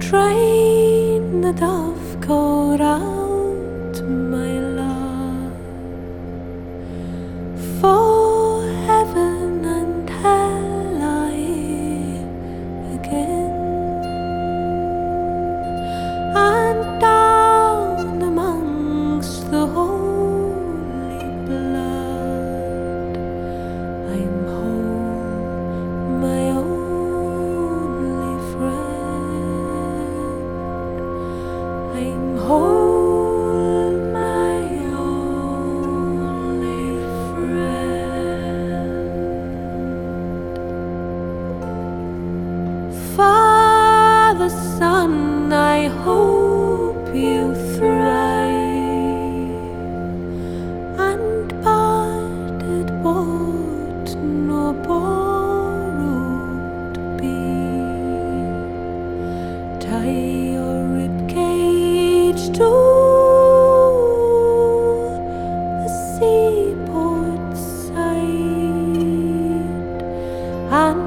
Train the dovecote out, my love, for heaven and hell I again, and down amongst the holy blood I'm home, my only friend. I'm whole, my only friend. Father, Son, I hope you thrive, and parted bought nor borrowed be. Tie your ribcage to the seaport side, and